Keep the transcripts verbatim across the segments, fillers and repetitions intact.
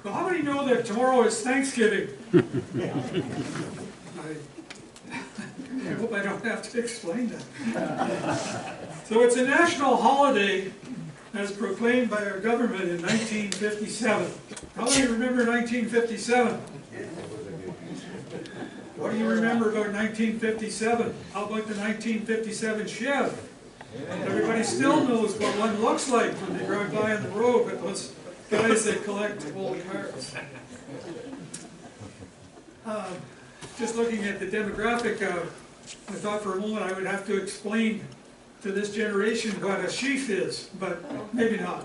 Well, how many know that tomorrow is Thanksgiving? I, I hope I don't have to explain that. So it's a national holiday as proclaimed by our government in nineteen fifty-seven. How many remember nineteen fifty-seven? What do you remember about nineteen fifty-seven? How about the nineteen fifty-seven Chev? Everybody still knows what one looks like when they drive by on the road with those guys that collect old cars. Uh, just looking at the demographic, uh, I thought for a moment I would have to explain to this generation what a sheaf is, but maybe not.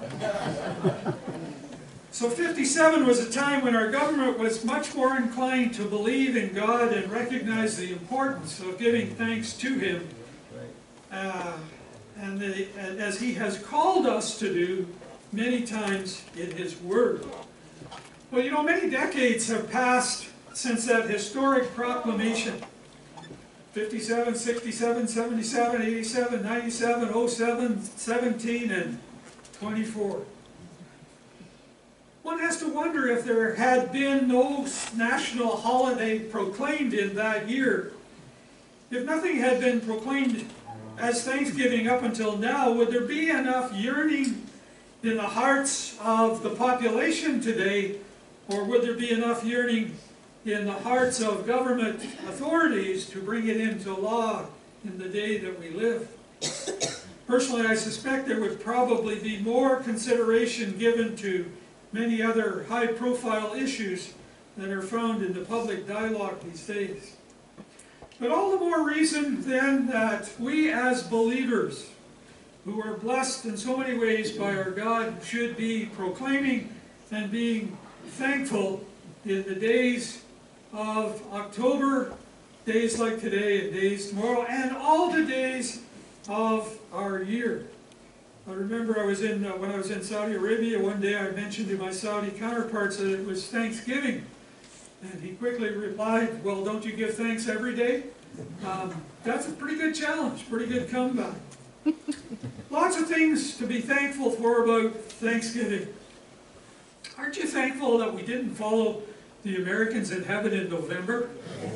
So fifty-seven was a time when our government was much more inclined to believe in God and recognize the importance of giving thanks to Him, uh, and, the, and as He has called us to do many times in His Word. Well, you know, many decades have passed since that historic proclamation. fifty-seven, sixty-seven, seventy-seven, eighty-seven, ninety-seven, oh seven, seventeen, and twenty-four. One has to wonder if there had been no national holiday proclaimed in that year. If nothing had been proclaimed as Thanksgiving up until now, would there be enough yearning in the hearts of the population today, or would there be enough yearning in the hearts of government authorities to bring it into law in the day that we live? Personally, I suspect there would probably be more consideration given to many other high-profile issues that are found in the public dialogue these days. But all the more reason then that we as believers, who are blessed in so many ways by our God, should be proclaiming and being thankful in the days of October, days like today and days tomorrow, and all the days of our year. I remember I was in, uh, when I was in Saudi Arabia, one day I mentioned to my Saudi counterparts that it was Thanksgiving. And he quickly replied, well, don't you give thanks every day? Um, that's a pretty good challenge, pretty good comeback. Lots of things to be thankful for about Thanksgiving. Aren't you thankful that we didn't follow the Americans in heaven in November?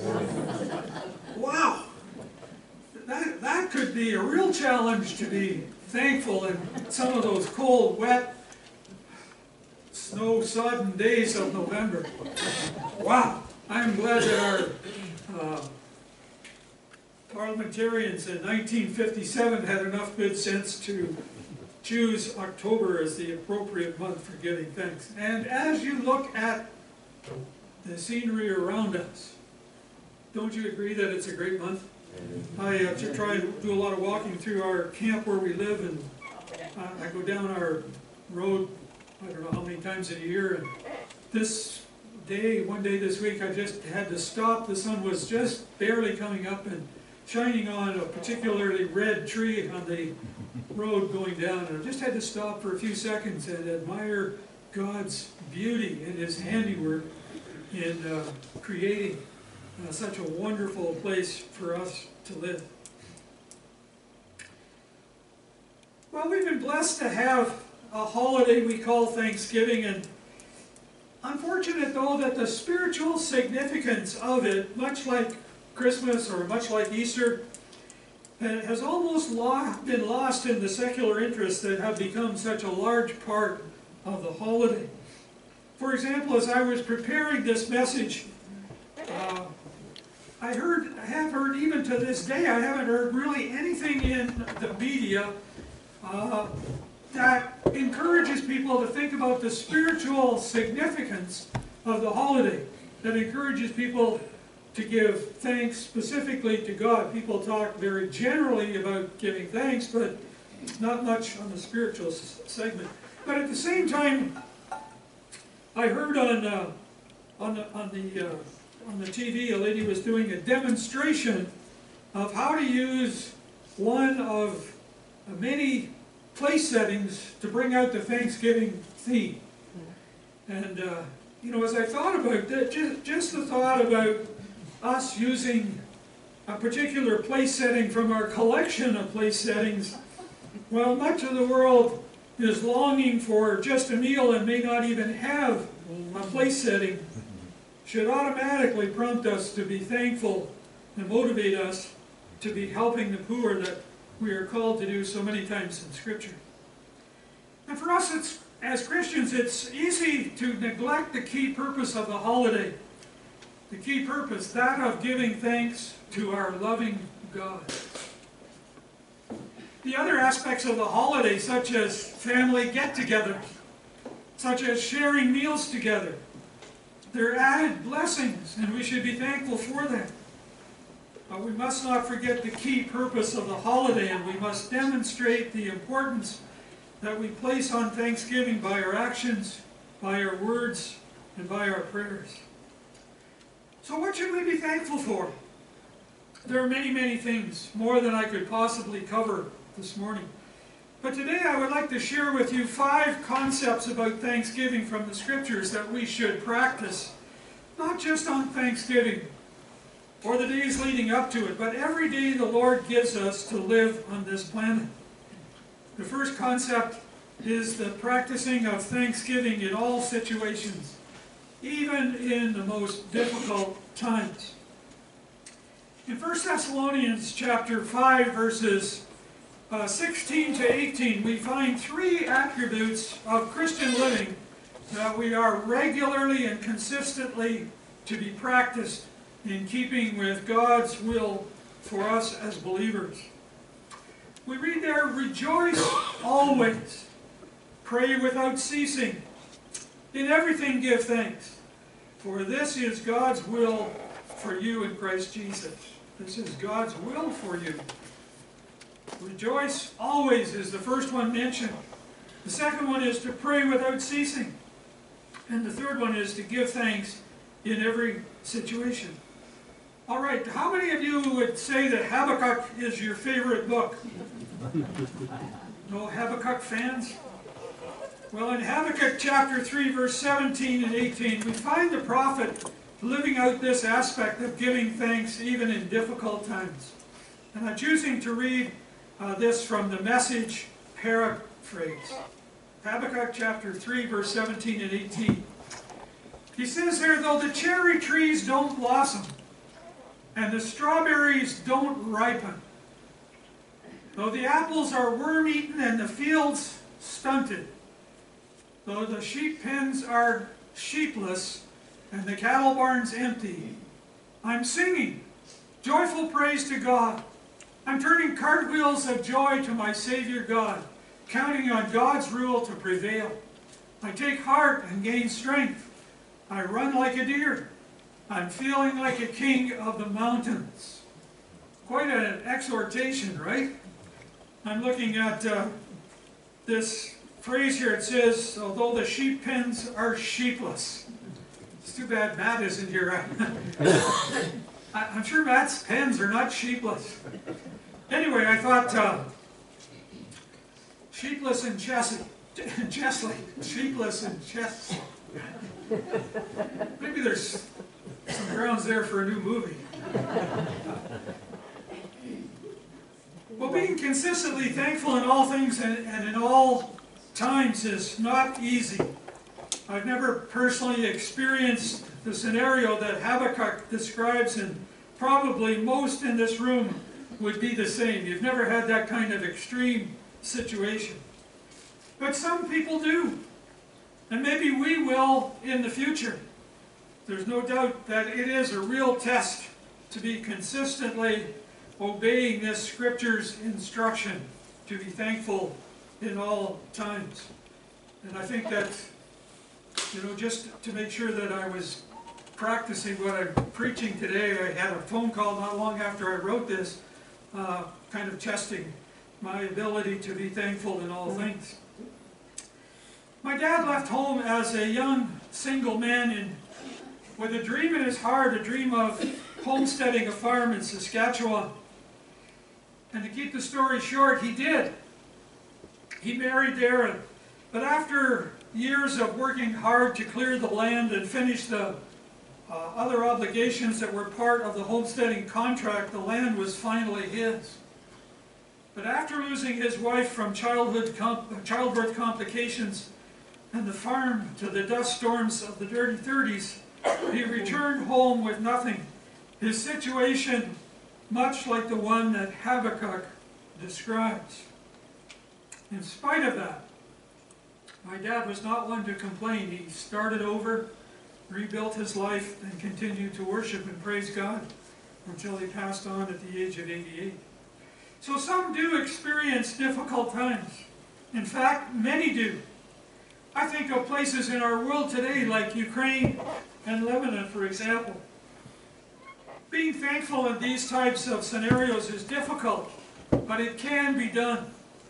Wow! That, that could be a real challenge to be thankful in some of those cold, wet, snow-sodden days of November. Wow! I'm glad that our uh, parliamentarians in nineteen fifty-seven had enough good sense to choose October as the appropriate month for giving thanks. And as you look at the scenery around us, don't you agree that it's a great month? I uh, try and do a lot of walking through our camp where we live, and uh, I go down our road, I don't know how many times a year, and this day, one day this week, I just had to stop. The sun was just barely coming up and shining on a particularly red tree on the road going down, and I just had to stop for a few seconds and admire God's beauty and His handiwork in uh, creating uh, such a wonderful place for us to live. Well, we've been blessed to have a holiday we call Thanksgiving, and unfortunate though that the spiritual significance of it, much like Christmas or much like Easter, has almost been lost in the secular interests that have become such a large part of the holiday. For example, as I was preparing this message, uh, I heard, I have heard, even to this day, I haven't heard really anything in the media uh, that encourages people to think about the spiritual significance of the holiday, that encourages people to give thanks specifically to God. People talk very generally about giving thanks, but not much on the spiritual segment. But at the same time, I heard on uh, on the on the uh, on the T V a lady was doing a demonstration of how to use one of many place settings to bring out the Thanksgiving theme. And uh, you know, as I thought about that, just, just the thought about us using a particular place setting from our collection of place settings, well, much of the world is longing for just a meal and may not even have a place setting, should automatically prompt us to be thankful and motivate us to be helping the poor that we are called to do so many times in Scripture. And for us, it's, as Christians, it's easy to neglect the key purpose of the holiday. The key purpose, that of giving thanks to our loving God. The other aspects of the holiday, such as family get-togethers, such as sharing meals together, they're added blessings, and we should be thankful for them. But we must not forget the key purpose of the holiday, and we must demonstrate the importance that we place on Thanksgiving by our actions, by our words, and by our prayers. So what should we be thankful for? There are many, many things, more than I could possibly cover this morning. But today I would like to share with you five concepts about Thanksgiving from the Scriptures that we should practice, not just on Thanksgiving or the days leading up to it, but every day the Lord gives us to live on this planet. The first concept is the practicing of thanksgiving in all situations, even in the most difficult times. In First Thessalonians chapter five, verses uh, sixteen to eighteen, we find three attributes of Christian living that we are regularly and consistently to be practiced in keeping with God's will for us as believers. We read there, rejoice always, pray without ceasing, in everything give thanks, for this is God's will for you in Christ Jesus. This is God's will for you. Rejoice always is the first one mentioned. The second one is to pray without ceasing. And the third one is to give thanks in every situation. All right, how many of you would say that Habakkuk is your favorite book? No Habakkuk fans? Well, in Habakkuk chapter three, verse seventeen and eighteen, we find the prophet living out this aspect of giving thanks even in difficult times. And I'm choosing to read uh, this from the Message paraphrase. Habakkuk chapter three, verse seventeen and eighteen. He says there, though the cherry trees don't blossom, and the strawberries don't ripen, though the apples are worm-eaten and the fields stunted, though the sheep pens are sheepless and the cattle barns empty, I'm singing joyful praise to God. I'm turning cartwheels of joy to my Savior God, counting on God's rule to prevail. I take heart and gain strength. I run like a deer. I'm feeling like a king of the mountains. Quite an exhortation, right? I'm looking at uh, this phrase here. It says, although the sheep pens are sheepless. It's too bad Matt isn't here. I'm sure Matt's pens are not sheepless. Anyway, I thought uh, sheepless and Chesley. Chesley. Sheepless and Chesley. Maybe there's some grounds there for a new movie. Well, being consistently thankful in all things and, and in all times is not easy. I've never personally experienced the scenario that Habakkuk describes, and probably most in this room would be the same. You've never had that kind of extreme situation. But some people do. And maybe we will in the future. There's no doubt that it is a real test to be consistently obeying this Scripture's instruction to be thankful in all times. And I think that, you know, just to make sure that I was practicing what I'm preaching today, I had a phone call not long after I wrote this, uh, kind of testing my ability to be thankful in all things. My dad left home as a young single man in, with a dream in his heart, a dream of homesteading a farm in Saskatchewan. And to keep the story short, he did. He married there, but after years of working hard to clear the land and finish the uh, other obligations that were part of the homesteading contract, the land was finally his. But after losing his wife from childhood comp childbirth complications and the farm to the dust storms of the dirty thirties, he returned home with nothing. His situation much like the one that Habakkuk describes. In spite of that, my dad was not one to complain. He started over, rebuilt his life, and continued to worship and praise God until he passed on at the age of eighty-eight. So some do experience difficult times. In fact, many do. I think of places in our world today like Ukraine and Lebanon, for example. Being thankful in these types of scenarios is difficult, but it can be done.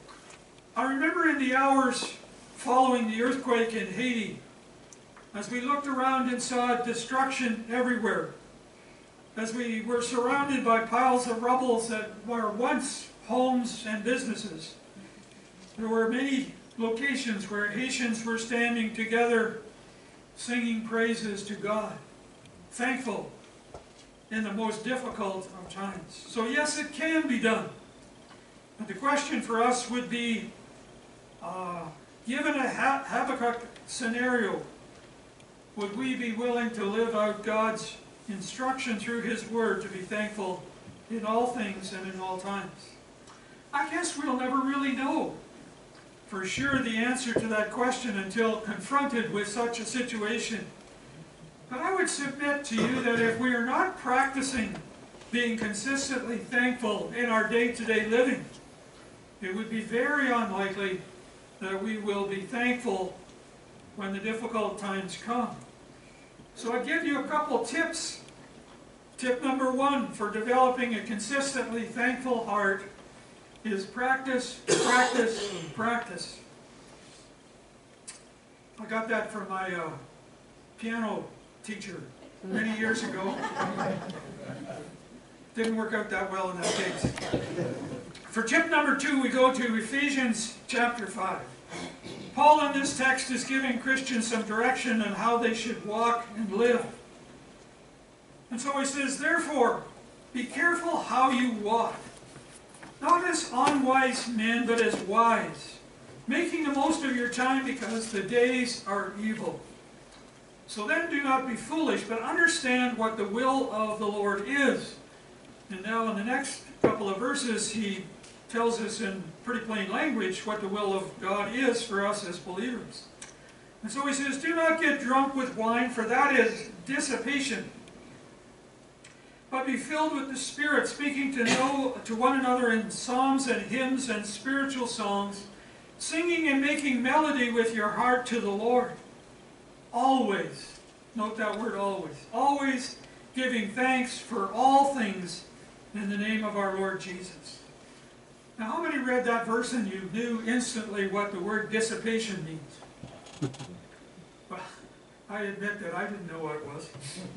I remember in the hours following the earthquake in Haiti, as we looked around and saw destruction everywhere, as we were surrounded by piles of rubble that were once homes and businesses. There were many locations where Haitians were standing together, singing praises to God, thankful in the most difficult of times. So yes, it can be done. But the question for us would be, uh, given a Habakkuk scenario, would we be willing to live out God's instruction through His Word to be thankful in all things and in all times? I guess we'll never really know for sure the answer to that question until confronted with such a situation. But I would submit to you that if we are not practicing being consistently thankful in our day-to-day living, it would be very unlikely that we will be thankful when the difficult times come. So I give you a couple tips. Tip number one for developing a consistently thankful heart is practice, practice, practice. I got that from my uh, piano teacher many years ago. Didn't work out that well in that case. For tip number two, we go to Ephesians chapter five. Paul in this text is giving Christians some direction on how they should walk and live. And so he says, therefore, be careful how you walk, not as unwise men, but as wise, making the most of your time because the days are evil. So then do not be foolish, but understand what the will of the Lord is. And now in the next couple of verses, he tells us in pretty plain language what the will of God is for us as believers. And so he says, do not get drunk with wine, for that is dissipation, but be filled with the Spirit, speaking to know to one another in psalms and hymns and spiritual songs, singing and making melody with your heart to the Lord. Always, note that word always, always giving thanks for all things in the name of our Lord Jesus. Now, how many read that verse and you knew instantly what the word dissipation means? Well, I admit that I didn't know what it was.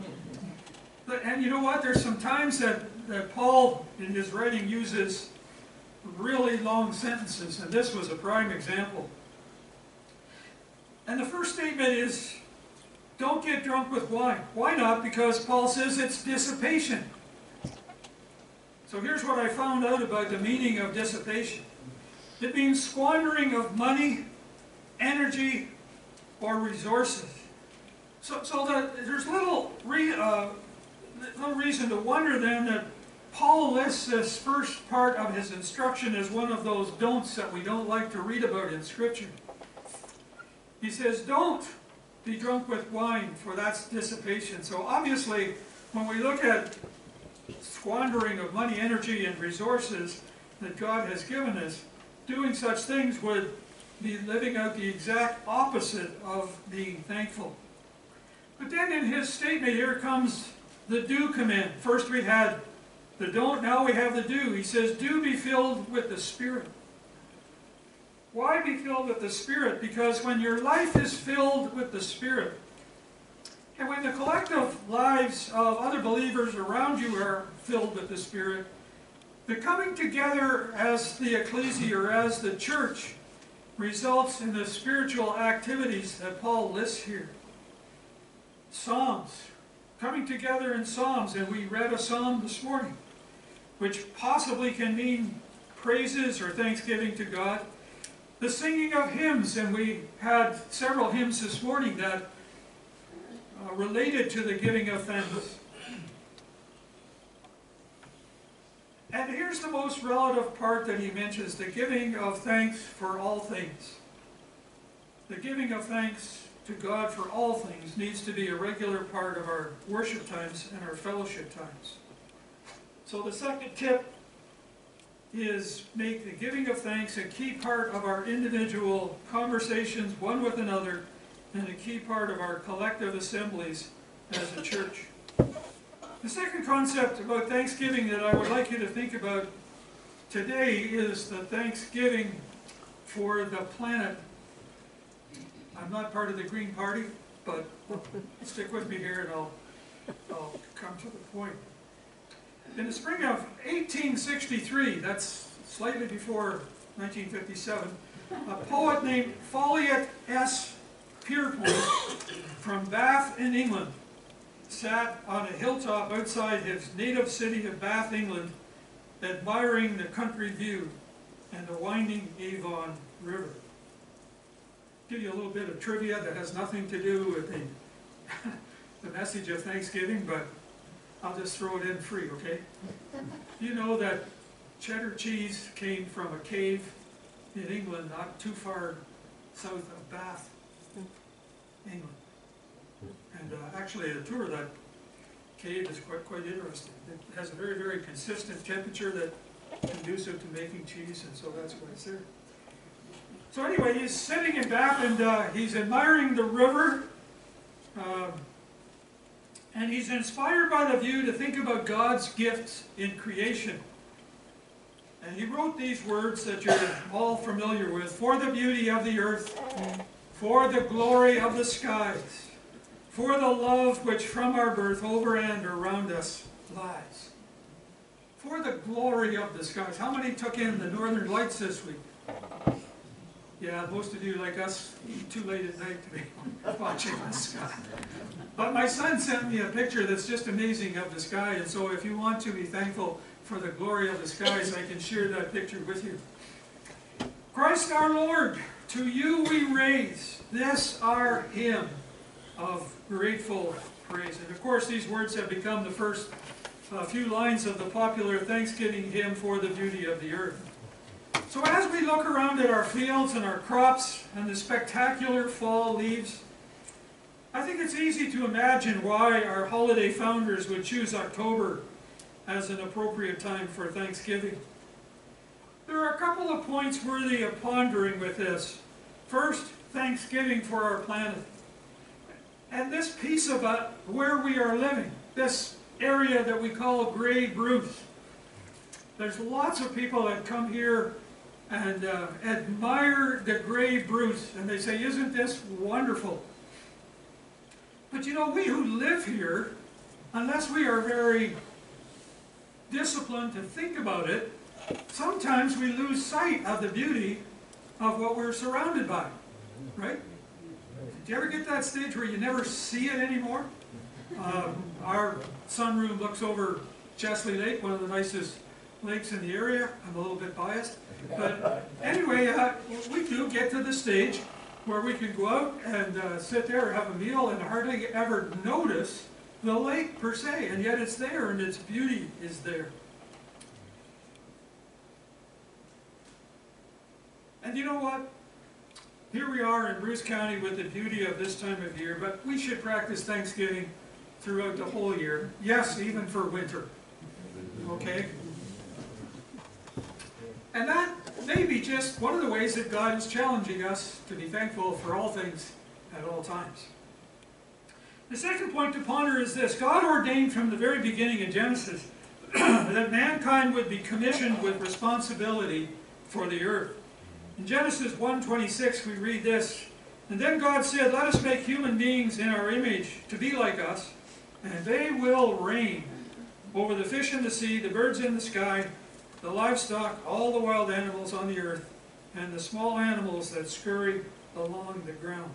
But, and you know what? There's some times that, that Paul, in his writing, uses really long sentences, and this was a prime example. And the first statement is, don't get drunk with wine. Why not? Because Paul says it's dissipation. So here's what I found out about the meaning of dissipation. It means squandering of money, energy, or resources. So, so that there's little, re, uh, little reason to wonder then that Paul lists this first part of his instruction as one of those don'ts that we don't like to read about in Scripture. He says, don't be drunk with wine, for that's dissipation. So obviously, when we look at squandering of money, energy, and resources that God has given us, doing such things would be living out the exact opposite of being thankful. But then in his statement here comes the do command. First we had the don't, now we have the do. He says, do be filled with the Spirit. Why be filled with the Spirit? Because when your life is filled with the Spirit, and when the collective lives of other believers around you are filled with the Spirit, the coming together as the ecclesia or as the church results in the spiritual activities that Paul lists here. Psalms, coming together in psalms, and we read a psalm this morning, which possibly can mean praises or thanksgiving to God. The singing of hymns, and we had several hymns this morning that uh, related to the giving of thanks. And here's the most relative part that he mentions, the giving of thanks for all things. The giving of thanks to God for all things needs to be a regular part of our worship times and our fellowship times. So the second tip is make the giving of thanks a key part of our individual conversations one with another and a key part of our collective assemblies as a church. The second concept about Thanksgiving that I would like you to think about today is the Thanksgiving for the planet. I'm not part of the Green Party, but stick with me here and I'll, I'll come to the point. In the spring of eighteen sixty-three, that's slightly before nineteen fifty-seven, a poet named Folliot S. Pierpont from Bath in England sat on a hilltop outside his native city of Bath, England, admiring the country view and the winding Avon River. Give you a little bit of trivia that has nothing to do with the, the message of Thanksgiving, but I'll just throw it in free, okay? You know that cheddar cheese came from a cave in England, not too far south of Bath, England. And uh, actually a tour of that cave is quite, quite interesting. It has a very, very consistent temperature that's conducive to making cheese, and so that's why it's there. So anyway, he's sitting in Bath and uh, he's admiring the river. Um, and he's inspired by the view to think about God's gifts in creation. And he wrote these words that you're all familiar with. For the beauty of the earth, for the glory of the skies, for the love which from our birth over and around us lies. For the glory of the skies. How many took in the Northern Lights this week? Yeah, most of you, like us, eat too late at night to be watching the sky. But my son sent me a picture that's just amazing of the sky, and so if you want to be thankful for the glory of the skies, I can share that picture with you. Christ our Lord, to you we raise this our hymn of grateful praise. And of course these words have become the first uh, few lines of the popular Thanksgiving hymn, For the Beauty of the Earth. So as we look around at our fields and our crops and the spectacular fall leaves, I think it's easy to imagine why our holiday founders would choose October as an appropriate time for Thanksgiving. There are a couple of points worthy of pondering with this. First, Thanksgiving for our planet. And this piece of uh, where we are living, this area that we call Grey Bruce. There's lots of people that come here and uh, admire the Grey Bruce, and they say, isn't this wonderful? But you know, we who live here, unless we are very disciplined to think about it, sometimes we lose sight of the beauty of what we're surrounded by, right? Did you ever get to that stage where you never see it anymore? Um, our sunroom looks over Chesley Lake, one of the nicest lakes in the area. I'm a little bit biased. But anyway, uh, we do get to the stage where we can go out and uh, sit there, have a meal, and hardly ever notice the lake per se, and yet it's there and its beauty is there. And you know what? Here we are in Bruce County with the beauty of this time of year, but we should practice Thanksgiving throughout the whole year. Yes, even for winter. Okay? And that may be just one of the ways that God is challenging us to be thankful for all things at all times. The second point to ponder is this. God ordained from the very beginning in Genesis that mankind would be commissioned with responsibility for the earth. In Genesis one twenty-six we read this, and then God said, let us make human beings in our image to be like us, and they will reign over the fish in the sea, the birds in the sky, the livestock, all the wild animals on the earth, and the small animals that scurry along the ground.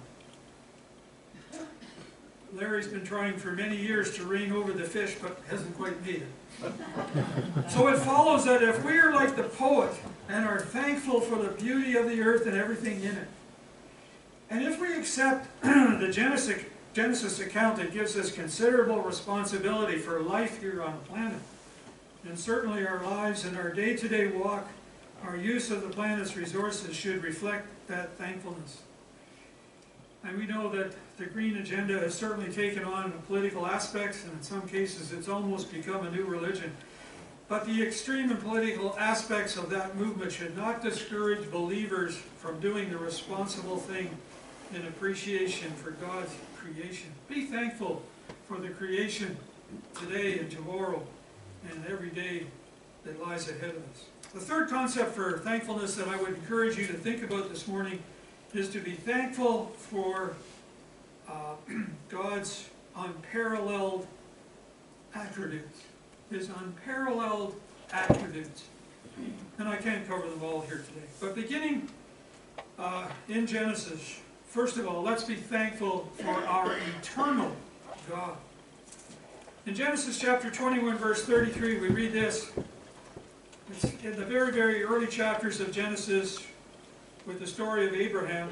Larry's been trying for many years to reign over the fish, but hasn't quite made it. So it follows that if we are like the poet and are thankful for the beauty of the earth and everything in it. And if we accept the Genesis, Genesis account, it gives us considerable responsibility for life here on the planet. And certainly our lives and our day-to-day walk, our use of the planet's resources should reflect that thankfulness. And we know that the green agenda has certainly taken on political aspects, and in some cases it's almost become a new religion. But the extreme and political aspects of that movement should not discourage believers from doing the responsible thing in appreciation for God's creation. Be thankful for the creation today and tomorrow and every day that lies ahead of us. The third concept for thankfulness that I would encourage you to think about this morning is to be thankful for uh, God's unparalleled attributes. His unparalleled attributes. And I can't cover them all here today. But beginning uh, in Genesis, first of all, let's be thankful for our eternal God. In Genesis chapter twenty-one, verse thirty-three, we read this. It's in the very, very early chapters of Genesis with the story of Abraham.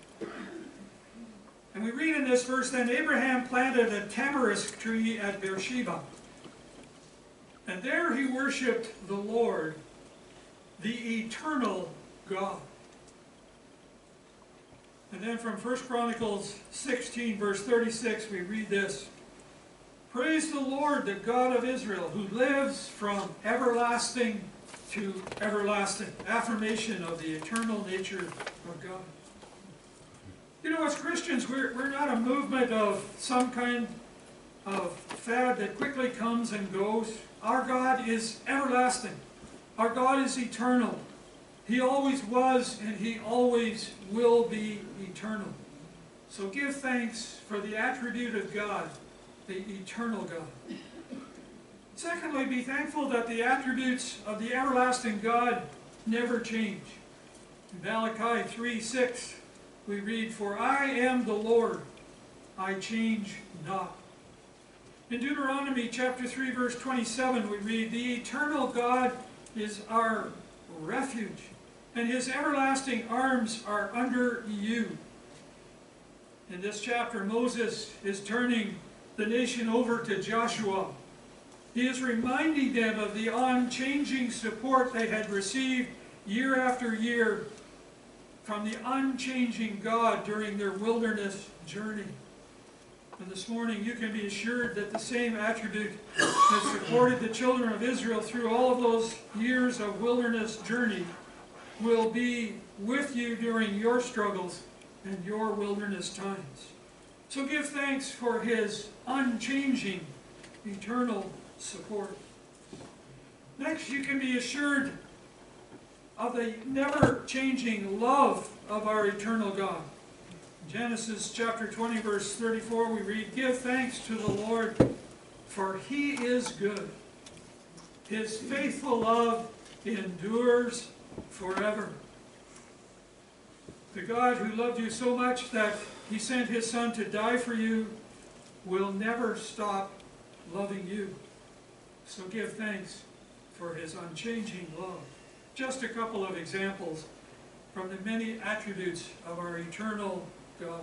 And we read in this verse, then Abraham planted a tamarisk tree at Beersheba. And there he worshipped the Lord, the eternal God. And then from First Chronicles sixteen, verse thirty-six, we read this. Praise the Lord, the God of Israel, who lives from everlasting to everlasting. Affirmation of the eternal nature of God. You know, as Christians, we're, we're not a movement of some kind of fad that quickly comes and goes. Our God is everlasting. Our God is eternal. He always was and He always will be eternal. So give thanks for the attribute of God, the eternal God. Secondly, be thankful that the attributes of the everlasting God never change. In Malachi three six, we read, for I am the Lord, I change not. In Deuteronomy chapter three, verse twenty-seven, we read, the eternal God is our refuge, and His everlasting arms are under you. In this chapter, Moses is turning the nation over to Joshua. He is reminding them of the unchanging support they had received year after year from the unchanging God during their wilderness journey. And this morning you can be assured that the same attribute that supported the children of Israel through all of those years of wilderness journey will be with you during your struggles and your wilderness times. So give thanks for His unchanging, eternal support. Next, you can be assured of the never-changing love of our eternal God. In Genesis chapter twenty, verse thirty-four, we read, give thanks to the Lord, for He is good. His faithful love endures forever. The God who loved you so much that He sent His Son to die for you will never stop loving you. So give thanks for His unchanging love. Just a couple of examples from the many attributes of our eternal God.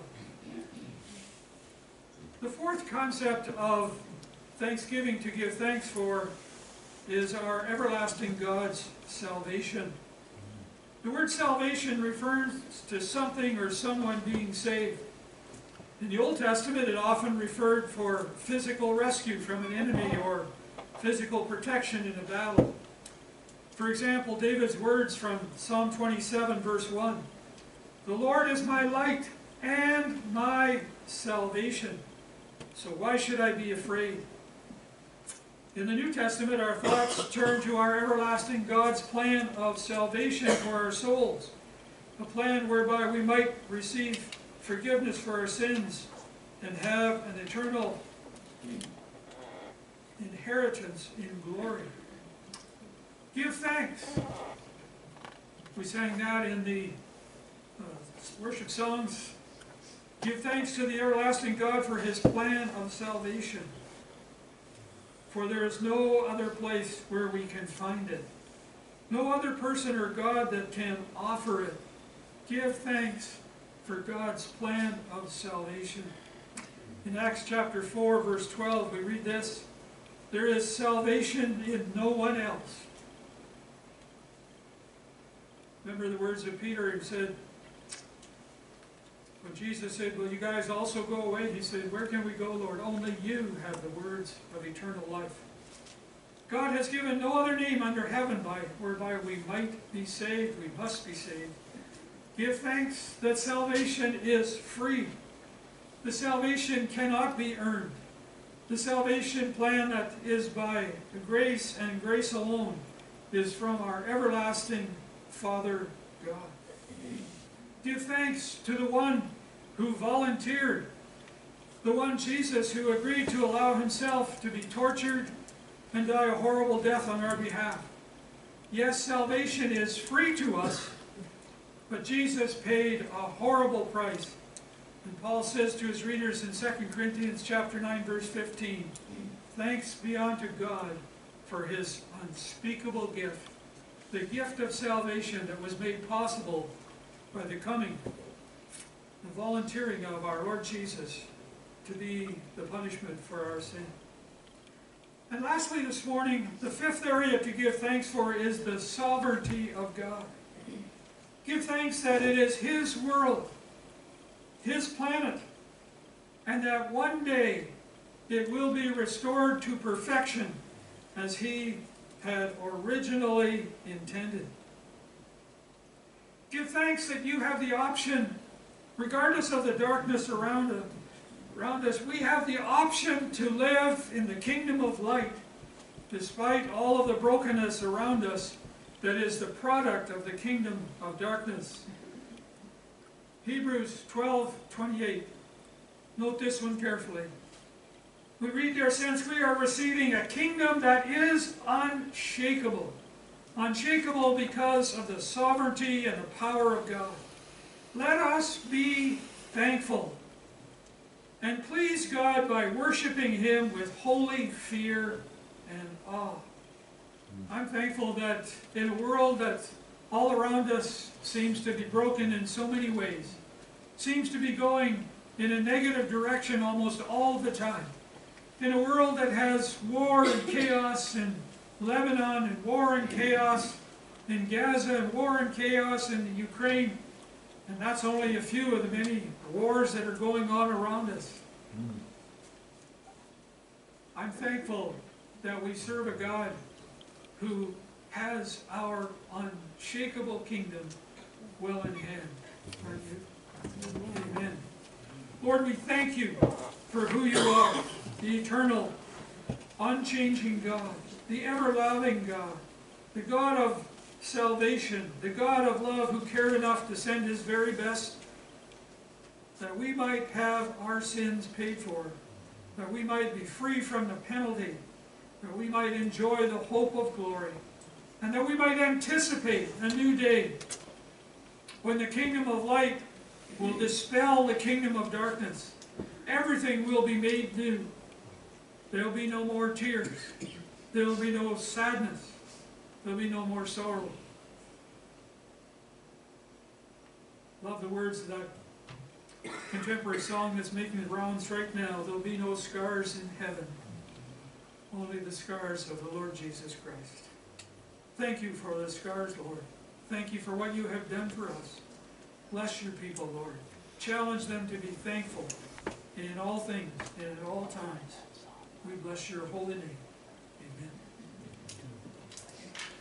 The fourth concept of thanksgiving to give thanks for is our everlasting God's salvation. The word salvation refers to something or someone being saved. In the Old Testament, it often referred for physical rescue from an enemy or physical protection in a battle. For example, David's words from Psalm twenty-seven, verse one. The Lord is my light and my salvation, so why should I be afraid? In the New Testament, our thoughts turn to our everlasting God's plan of salvation for our souls, a plan whereby we might receive forgiveness for our sins and have an eternal inheritance in glory. Give thanks. We sang that in the uh, worship songs. Give thanks to the everlasting God for His plan of salvation. For there is no other place where we can find it. No other person or God that can offer it. Give thanks for God's plan of salvation. In Acts chapter four, verse twelve, we read this: there is salvation in no one else. Remember the words of Peter, he said, when Jesus said, will you guys also go away? He said, where can we go, Lord? Only you have the words of eternal life. God has given no other name under heaven by whereby we might be saved. We must be saved. Give thanks that salvation is free. The salvation cannot be earned. The salvation plan that is by grace and grace alone is from our everlasting Father God. Give thanks to the one who volunteered, the one Jesus who agreed to allow himself to be tortured and die a horrible death on our behalf. Yes, salvation is free to us, but Jesus paid a horrible price. And Paul says to his readers in Second Corinthians chapter nine, verse fifteen, thanks be unto God for his unspeakable gift, the gift of salvation that was made possible by the coming, the volunteering of our Lord Jesus to be the punishment for our sin. And lastly this morning, the fifth area to give thanks for is the sovereignty of God. Give thanks that it is his world, his planet, and that one day it will be restored to perfection as he had originally intended. Give thanks that you have the option, regardless of the darkness around us, around us, we have the option to live in the kingdom of light, despite all of the brokenness around us that is the product of the kingdom of darkness. Hebrews twelve twenty-eight. Note this one carefully. We read there, since we are receiving a kingdom that is unshakable. Unshakable because of the sovereignty and the power of God. Let us be thankful and please God by worshiping him with holy fear and awe. I'm thankful that in a world that all around us seems to be broken in so many ways, seems to be going in a negative direction almost all the time, in a world that has war and chaos in Lebanon and war and chaos in Gaza and war and chaos in Ukraine, and that's only a few of the many wars that are going on around us. I'm thankful that we serve a God who has our unshakable kingdom well in hand. Aren't you? Amen. Lord, we thank you for who you are, the eternal, unchanging God, the ever-loving God, the God of salvation, the God of love who cared enough to send his very best that we might have our sins paid for, that we might be free from the penalty, that we might enjoy the hope of glory, and that we might anticipate a new day when the kingdom of light will dispel the kingdom of darkness. Everything will be made new. There will be no more tears. There will be no sadness. There will be no more sorrow. Love the words of that contemporary song that's making the rounds right now. There will be no scars in heaven. Only the scars of the Lord Jesus Christ. Thank you for the scars, Lord. Thank you for what you have done for us. Bless your people, Lord. Challenge them to be thankful in all things and at all times. We bless your holy name. Amen.